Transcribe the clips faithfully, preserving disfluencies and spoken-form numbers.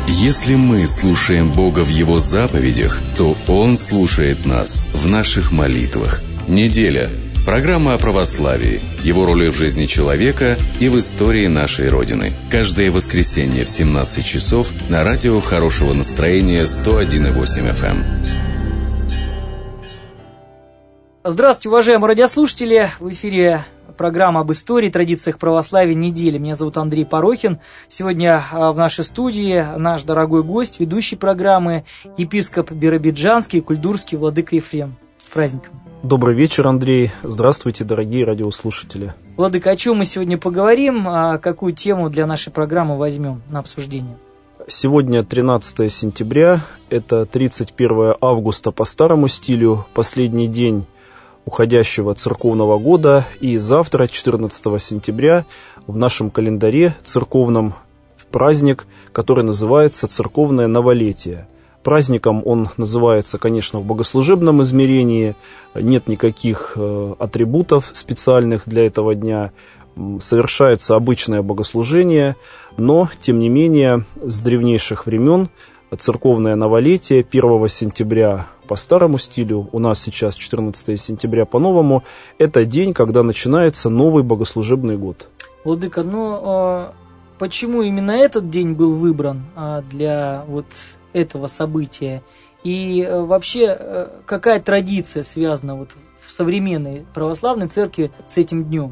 Если мы слушаем Бога в Его заповедях, то Он слушает нас в наших молитвах. Неделя. Программа о православии, его роли в жизни человека и в истории нашей Родины. Каждое воскресенье в семнадцать часов на радио Хорошего настроения сто один и восемь эф эм. Здравствуйте, уважаемые радиослушатели! В эфире программа об истории, традициях православия недели. Меня зовут Андрей Порохин. Сегодня в нашей студии наш дорогой гость, ведущий программы, епископ Биробиджанский, Кульдурский, владыка Ефрем. С праздником! Добрый вечер, Андрей. Здравствуйте, дорогие радиослушатели. Владыка, о чем мы сегодня поговорим, а какую тему для нашей программы возьмем на обсуждение? Сегодня тринадцатое сентября, это тридцать первое августа по старому стилю, последний день уходящего церковного года, и завтра, четырнадцатого сентября, в нашем календаре церковном праздник, который называется «Церковное новолетие». Праздником он называется, конечно, в богослужебном измерении, нет никаких э, атрибутов специальных для этого дня, совершается обычное богослужение, но, тем не менее, с древнейших времен церковное новолетие первого сентября по старому стилю, у нас сейчас четырнадцатое сентября по новому, это день, когда начинается новый богослужебный год. Владыка, ну а почему именно этот день был выбран а, для вот этого события? И а, вообще, а, какая традиция связана вот в современной православной церкви с этим днем?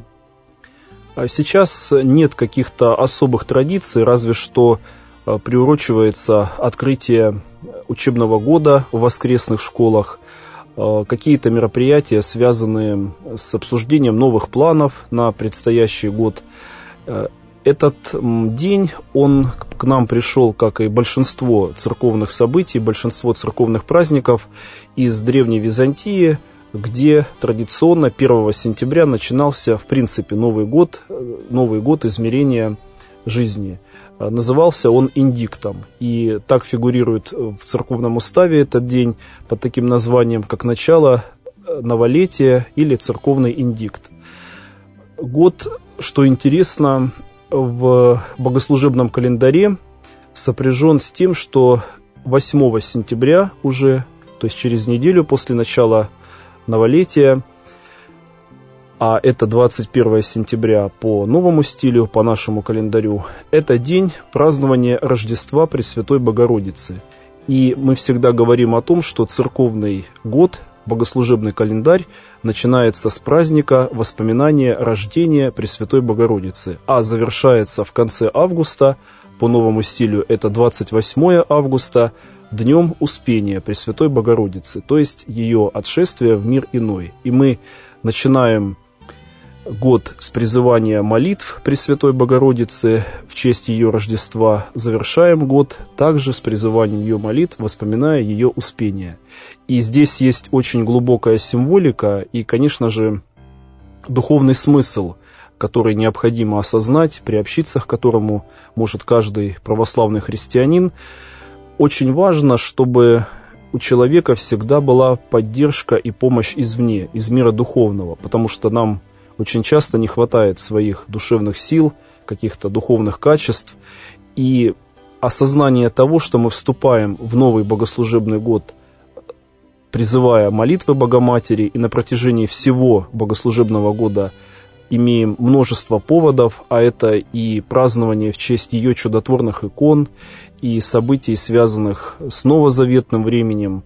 Сейчас нет каких-то особых традиций, разве что приурочивается открытие учебного года в воскресных школах, какие-то мероприятия, связанные с обсуждением новых планов на предстоящий год. Этот день, он к нам пришел, как и большинство церковных событий, большинство церковных праздников из Древней Византии, где традиционно первого сентября начинался, в принципе, Новый год, Новый год измерения жизни. Назывался он индиктом, и так фигурирует в церковном уставе этот день под таким названием, как начало новолетия или церковный индикт. Год, что интересно, в богослужебном календаре сопряжен с тем, что восьмого сентября уже, то есть через неделю после начала новолетия, а это двадцать первое сентября по новому стилю, по нашему календарю, это день празднования Рождества Пресвятой Богородицы. И мы всегда говорим о том, что церковный год, богослужебный календарь, начинается с праздника воспоминания рождения Пресвятой Богородицы, а завершается в конце августа, по новому стилю это двадцать восьмое августа, днем Успения Пресвятой Богородицы, то есть ее отшествия в мир иной. И мы начинаем год с призывания молитв Пресвятой Богородицы в честь ее Рождества, завершаем год также с призыванием ее молитв, воспоминая ее Успение. И здесь есть очень глубокая символика и, конечно же, духовный смысл, который необходимо осознать, приобщиться к которому может каждый православный христианин. Очень важно, чтобы у человека всегда была поддержка и помощь извне, из мира духовного, потому что нам очень часто не хватает своих душевных сил, каких-то духовных качеств, и осознание того, что мы вступаем в новый богослужебный год, призывая молитвы Богоматери, и на протяжении всего богослужебного года имеем множество поводов, а это и празднование в честь ее чудотворных икон, и событий, связанных с новозаветным временем,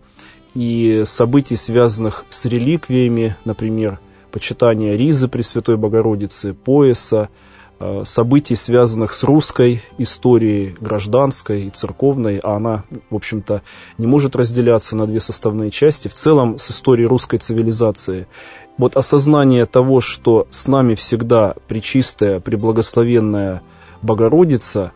и событий, связанных с реликвиями, например, почитание ризы Пресвятой Богородицы, пояса, событий, связанных с русской историей, гражданской и церковной, а она, в общем-то, не может разделяться на две составные части, в целом с историей русской цивилизации. Вот осознание того, что с нами всегда пречистая, преблагословенная Богородица,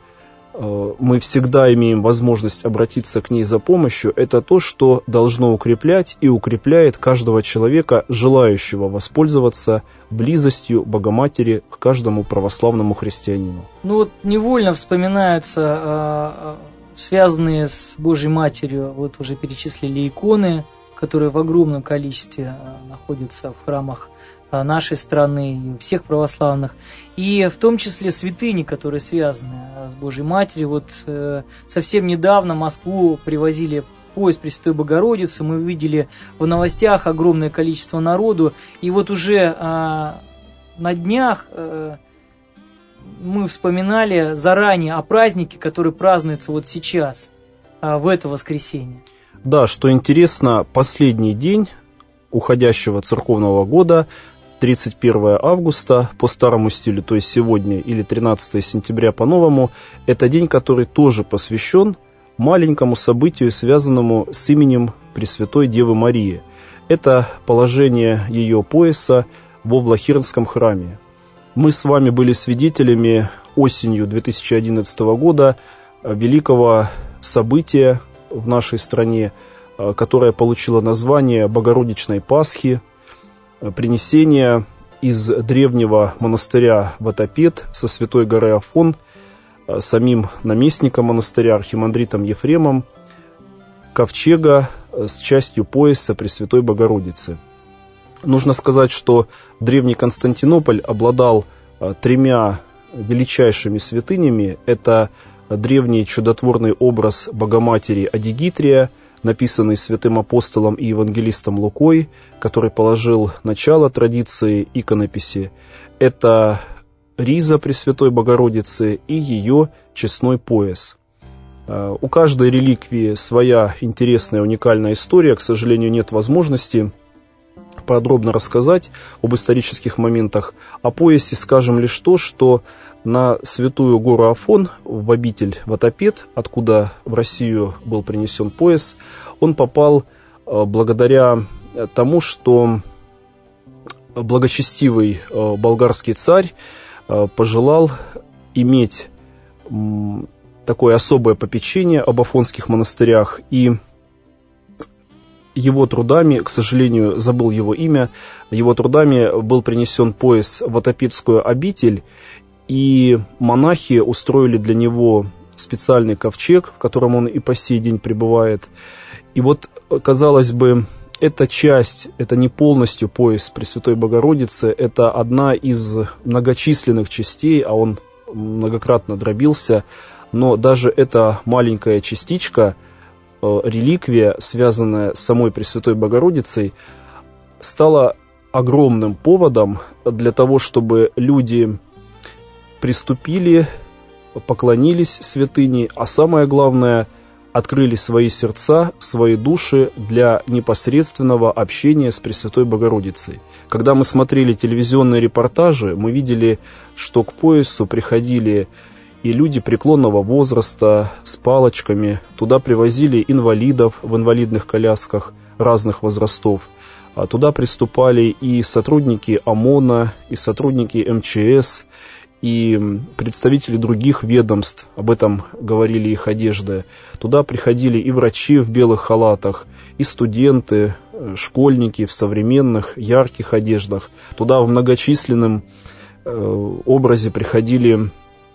мы всегда имеем возможность обратиться к ней за помощью, это то, что должно укреплять и укрепляет каждого человека, желающего воспользоваться близостью Богоматери к каждому православному христианину. Ну вот невольно вспоминаются э, связанные с Божьей Матерью, вот уже перечислили иконы, которые в огромном количестве э, находятся в храмах нашей страны, всех православных, и в том числе святыни, которые связаны с Божьей Матерью. Вот э, совсем недавно в Москву привозили поезд Пресвятой Богородицы, мы видели в новостях огромное количество народу, и вот уже э, на днях э, мы вспоминали заранее о празднике, который празднуется вот сейчас, э, в это воскресенье. Да, что интересно, последний день уходящего церковного года, тридцать первое августа по старому стилю, то есть сегодня, или тринадцатое сентября по новому, это день, который тоже посвящен маленькому событию, связанному с именем Пресвятой Девы Марии. Это положение ее пояса во Влахернском храме. Мы с вами были свидетелями осенью две тысячи одиннадцатого года великого события в нашей стране, которое получило название Богородичной Пасхи, принесение из древнего монастыря Ватопед со святой горы Афон самим наместником монастыря архимандритом Ефремом ковчега с частью пояса Пресвятой Богородицы. Нужно сказать, что древний Константинополь обладал тремя величайшими святынями. Это древний чудотворный образ Богоматери Адигитрия, написанный святым апостолом и евангелистом Лукой, который положил начало традиции иконописи. Это риза Пресвятой Богородицы и ее честной пояс. У каждой реликвии своя интересная, уникальная история. К сожалению, нет возможности подробно рассказать об исторических моментах. О поясе скажем лишь то, что на святую гору Афон, в обитель Ватопед, откуда в Россию был принесен пояс, он попал благодаря тому, что благочестивый болгарский царь пожелал иметь такое особое попечение об афонских монастырях, и его трудами, к сожалению, забыл его имя, его трудами был принесен пояс в Ватопедскую обитель, и монахи устроили для него специальный ковчег, в котором он и по сей день пребывает. И вот, казалось бы, эта часть, это не полностью пояс Пресвятой Богородицы, это одна из многочисленных частей, а он многократно дробился, но даже эта маленькая частичка, реликвия, связанная с самой Пресвятой Богородицей, стала огромным поводом для того, чтобы люди приступили, поклонились святыне, а самое главное, открыли свои сердца, свои души для непосредственного общения с Пресвятой Богородицей. Когда мы смотрели телевизионные репортажи, мы видели, что к поясу приходили и люди преклонного возраста с палочками, туда привозили инвалидов в инвалидных колясках разных возрастов, а туда приступали и сотрудники ОМОНа, и сотрудники эм че эс, и представители других ведомств, об этом говорили их одежды. Туда приходили и врачи в белых халатах, и студенты, школьники в современных, ярких одеждах. Туда в многочисленном э, образе приходили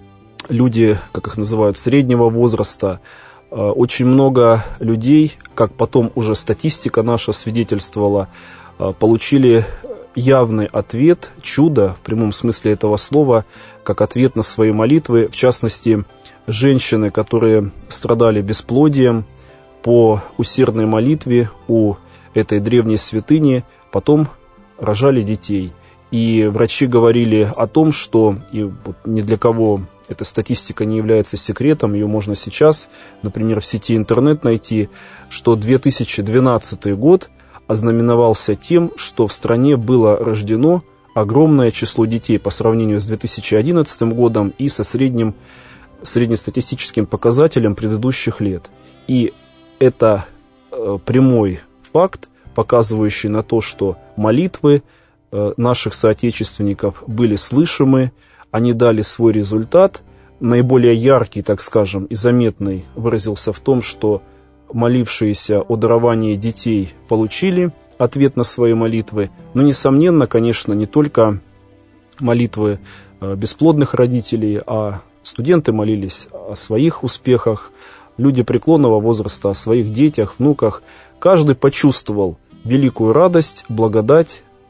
люди, как их называют, среднего возраста. Э, очень много людей, как потом уже статистика наша свидетельствовала, э, получили явный ответ, чудо в прямом смысле этого слова, как ответ на свои молитвы. В частности, женщины, которые страдали бесплодием, по усердной молитве у этой древней святыни потом рожали детей. И врачи говорили о том, что, и вот ни для кого эта статистика не является секретом, ее можно сейчас, например, в сети интернет найти, что две тысячи двенадцатый год ознаменовался тем, что в стране было рождено огромное число детей по сравнению с две тысячи одиннадцатым годом и со средним, среднестатистическим показателем предыдущих лет. И это э, прямой факт, показывающий на то, что молитвы э, наших соотечественников были слышимы, они дали свой результат. Наиболее яркий, так скажем, и заметный выразился в том, что молившиеся о даровании детей получили ответ на свои молитвы. Но, несомненно, конечно, не только молитвы бесплодных родителей, а студенты молились о своих успехах, люди преклонного возраста о своих детях, внуках. Каждый почувствовал великую радость, благодать,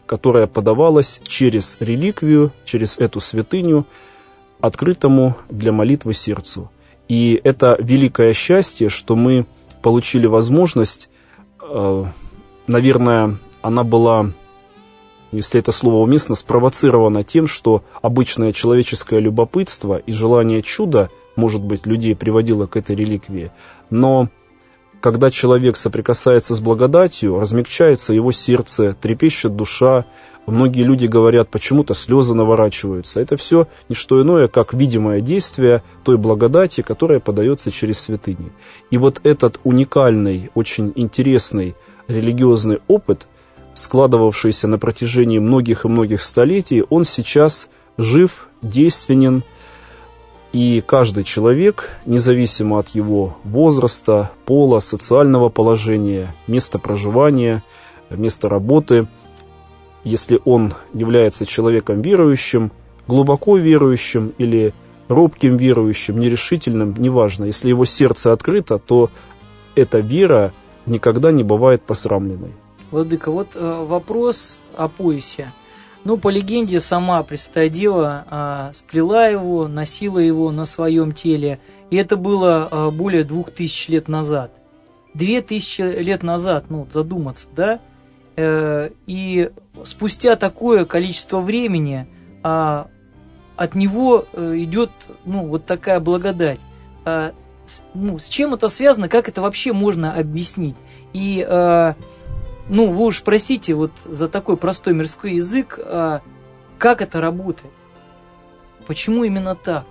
которая подавалась через реликвию, через эту святыню, открытому для молитвы сердцу. И это великое счастье, что мы получили возможность, наверное, она была, если это слово уместно, спровоцирована тем, что обычное человеческое любопытство и желание чуда, может быть, людей приводило к этой реликвии, но когда человек соприкасается с благодатью, размягчается его сердце, трепещет душа. Многие люди говорят, почему-то слезы наворачиваются. Это все не что иное, как видимое действие той благодати, которая подается через святыни. И вот этот уникальный, очень интересный религиозный опыт, складывавшийся на протяжении многих и многих столетий, он сейчас жив, действенен. И каждый человек, независимо от его возраста, пола, социального положения, места проживания, места работы, если он является человеком верующим, глубоко верующим или робким верующим, нерешительным, неважно, если его сердце открыто, то эта вера никогда не бывает посрамленной. Владыка, вот э, вопрос о поясе. Ну, по легенде, сама Пресвятая Дева а, сплела его, носила его на своем теле. И это было а, более двух тысяч лет назад. Две тысячи лет назад, ну, задуматься, да? Э, и спустя такое количество времени а, от него а, идет, ну, вот такая благодать. А, с, ну, с чем это связано, как это вообще можно объяснить? И... А, Ну, вы уж спросите вот за такой простой мирской язык, а, как это работает? Почему именно так?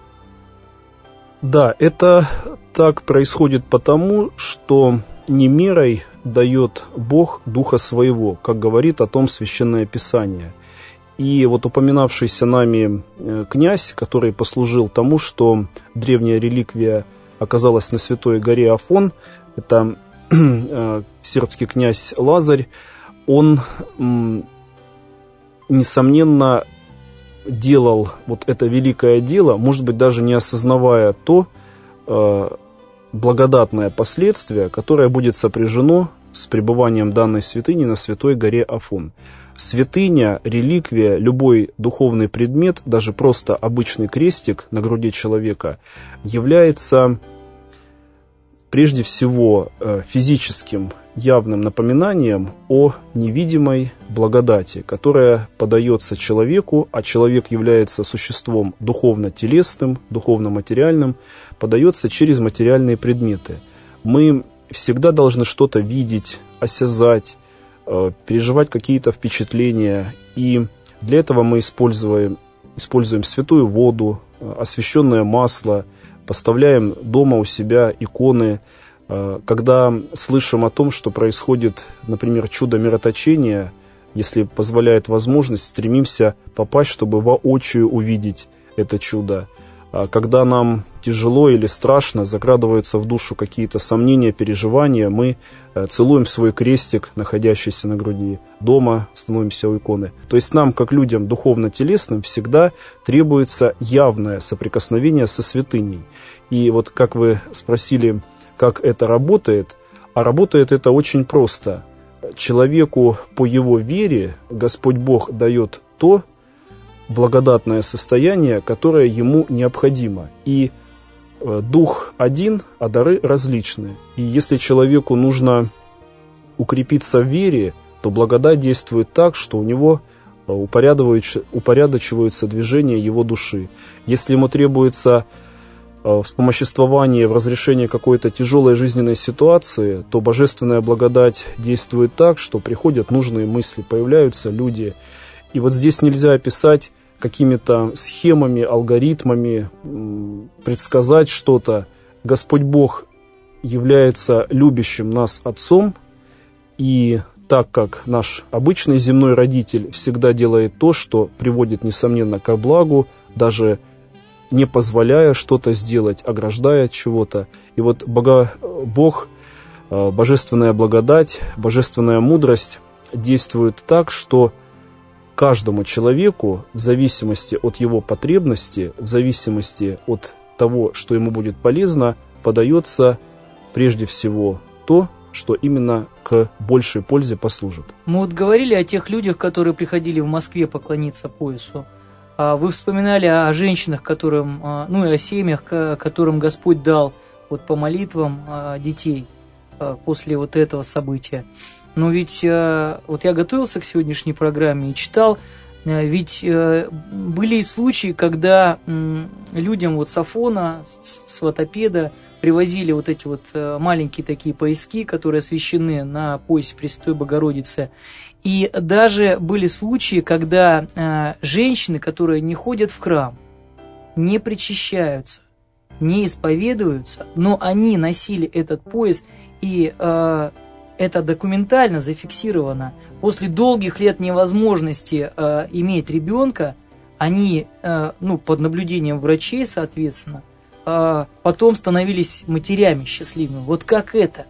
Да, это так происходит потому, что не мерой дает Бог Духа Своего, как говорит о том Священное Писание. И вот упоминавшийся нами князь, который послужил тому, что древняя реликвия оказалась на Святой горе Афон, это сербский князь Лазарь, он, несомненно, делал вот это великое дело, может быть, даже не осознавая то э, благодатное последствие, которое будет сопряжено с пребыванием данной святыни на Святой горе Афон. Святыня, реликвия, любой духовный предмет, даже просто обычный крестик на груди человека, является прежде всего физическим явным напоминанием о невидимой благодати, которая подается человеку, а человек является существом духовно-телесным, духовно-материальным, подается через материальные предметы. Мы всегда должны что-то видеть, осязать, переживать какие-то впечатления, и для этого мы используем, используем святую воду, освященное масло, поставляем дома у себя иконы. Когда слышим о том, что происходит, например, чудо мироточения, если позволяет возможность, стремимся попасть, чтобы воочию увидеть это чудо. Когда нам тяжело или страшно, закрадываются в душу какие-то сомнения, переживания, мы целуем свой крестик, находящийся на груди, дома становимся у иконы. То есть нам, как людям духовно-телесным, всегда требуется явное соприкосновение со святыней. И вот как вы спросили, как это работает, а работает это очень просто. Человеку по его вере Господь Бог дает то благодатное состояние, которое ему необходимо. И дух один, а дары различны. И если человеку нужно укрепиться в вере, то благодать действует так, что у него упорядочиваются движения его души. Если ему требуется вспомоществование в разрешении какой-то тяжелой жизненной ситуации, то божественная благодать действует так, что приходят нужные мысли, появляются люди. И вот здесь нельзя описать какими-то схемами, алгоритмами, предсказать что-то. Господь Бог является любящим нас Отцом, и так как наш обычный земной родитель всегда делает то, что приводит, несомненно, ко благу, даже не позволяя что-то сделать, ограждая от чего-то. И вот Бога, Бог, божественная благодать, божественная мудрость действует так, что каждому человеку, в зависимости от его потребности, в зависимости от того, что ему будет полезно, подается прежде всего то, что именно к большей пользе послужит. Мы вот говорили о тех людях, которые приходили в Москве поклониться поясу. Вы вспоминали о женщинах, которым, ну и о семьях, которым Господь дал вот по молитвам детей после вот этого события. Но ведь вот я готовился к сегодняшней программе и читал, ведь были и случаи, когда людям вот с Афона, с Ватопеда привозили вот эти вот маленькие такие пояски, которые освящены на поясе Пресвятой Богородицы. И даже были случаи, когда женщины, которые не ходят в храм, не причащаются, не исповедуются, но они носили этот пояс, и это документально зафиксировано. После долгих лет невозможности э, иметь ребенка, они, э, ну, под наблюдением врачей, соответственно, э, потом становились матерями счастливыми. Вот как это?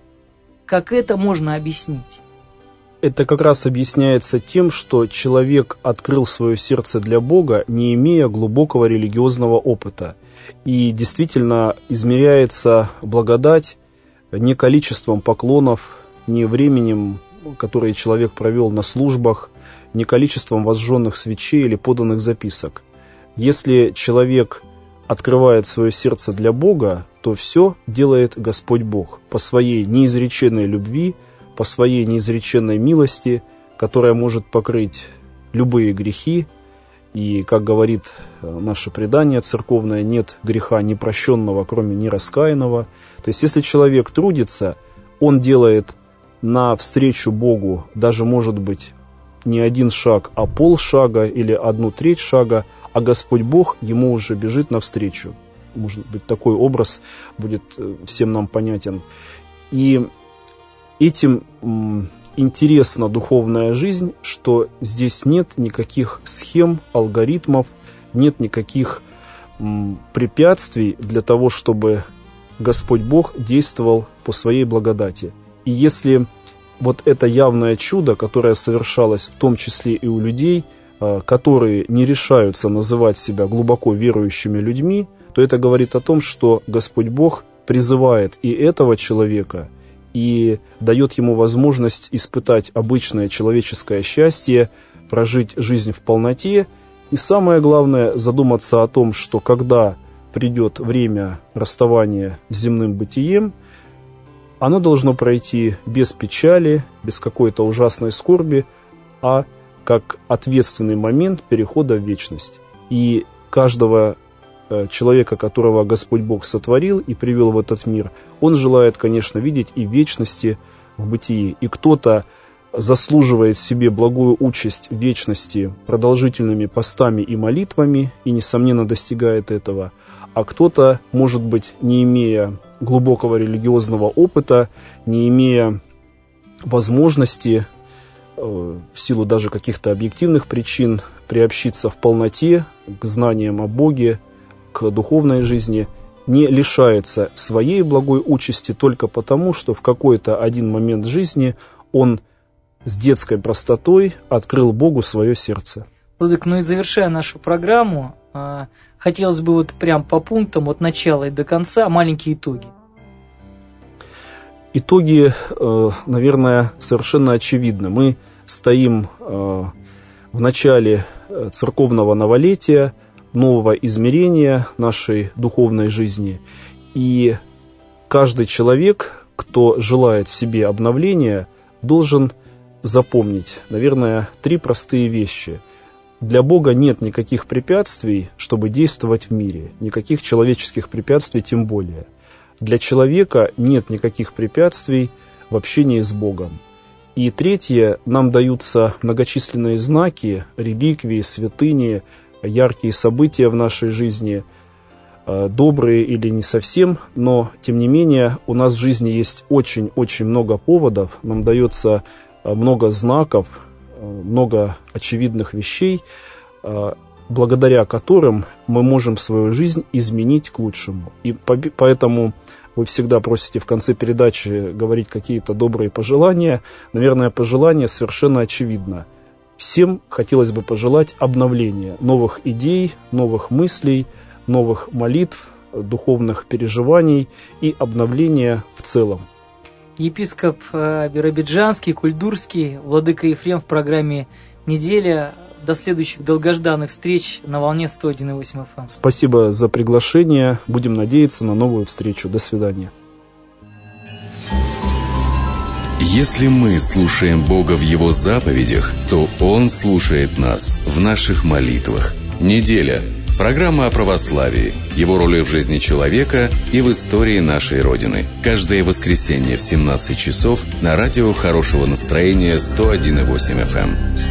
Как это можно объяснить? Это как раз объясняется тем, что человек открыл свое сердце для Бога, не имея глубокого религиозного опыта. И действительно измеряется благодать не количеством поклонов, не временем, которое человек провел на службах, не количеством возжженных свечей или поданных записок. Если человек открывает свое сердце для Бога, то все делает Господь Бог по своей неизреченной любви, по своей неизреченной милости, которая может покрыть любые грехи. И, как говорит наше предание церковное, нет греха непрощенного, кроме нераскаянного. То есть, если человек трудится, он делает навстречу Богу даже, может быть, не один шаг, а полшага или одну треть шага, а Господь Бог ему уже бежит навстречу. Может быть, такой образ будет всем нам понятен. И этим м, интересна духовная жизнь, что здесь нет никаких схем, алгоритмов, нет никаких м, препятствий для того, чтобы Господь Бог действовал по своей благодати. И если вот это явное чудо, которое совершалось в том числе и у людей, которые не решаются называть себя глубоко верующими людьми, то это говорит о том, что Господь Бог призывает и этого человека, и дает ему возможность испытать обычное человеческое счастье, прожить жизнь в полноте, и самое главное, задуматься о том, что когда придет время расставания с земным бытием, оно должно пройти без печали, без какой-то ужасной скорби, а как ответственный момент перехода в вечность. И каждого человека, которого Господь Бог сотворил и привел в этот мир, он желает, конечно, видеть и вечности в бытии. И кто-то заслуживает себе благую участь вечности продолжительными постами и молитвами, и, несомненно, достигает этого, а кто-то, может быть, не имея глубокого религиозного опыта, не имея возможности, э, в силу даже каких-то объективных причин, приобщиться в полноте к знаниям о Боге, к духовной жизни, не лишается своей благой участи только потому, что в какой-то один момент жизни он с детской простотой открыл Богу свое сердце. Владыка, ну и завершая нашу программу, хотелось бы вот прям по пунктам от начала и до конца маленькие итоги. Итоги, наверное, совершенно очевидны. Мы стоим в начале церковного новолетия, нового измерения нашей духовной жизни. И каждый человек, кто желает себе обновления, должен запомнить, наверное, три простые вещи. Для Бога нет никаких препятствий, чтобы действовать в мире, никаких человеческих препятствий тем более. Для человека нет никаких препятствий в общении с Богом. И третье, нам даются многочисленные знаки, реликвии, святыни, яркие события в нашей жизни, добрые или не совсем, но, тем не менее, у нас в жизни есть очень-очень много поводов, нам дается много знаков, много очевидных вещей, благодаря которым мы можем свою жизнь изменить к лучшему. И поэтому вы всегда просите в конце передачи говорить какие-то добрые пожелания. Наверное, пожелание совершенно очевидно. Всем хотелось бы пожелать обновления, новых идей, новых мыслей, новых молитв, духовных переживаний и обновления в целом. епископ биробиджанский, кульдурский, владыка Ефрем в программе «Неделя». До следующих долгожданных встреч на волне сто один и восемь эф эм. Спасибо за приглашение. Будем надеяться на новую встречу. До свидания. Если мы слушаем Бога в Его заповедях, то Он слушает нас в наших молитвах. Неделя. Программа о православии, его роли в жизни человека и в истории нашей Родины. Каждое воскресенье в семнадцать часов на радио хорошего настроения сто один и восемь эф эм.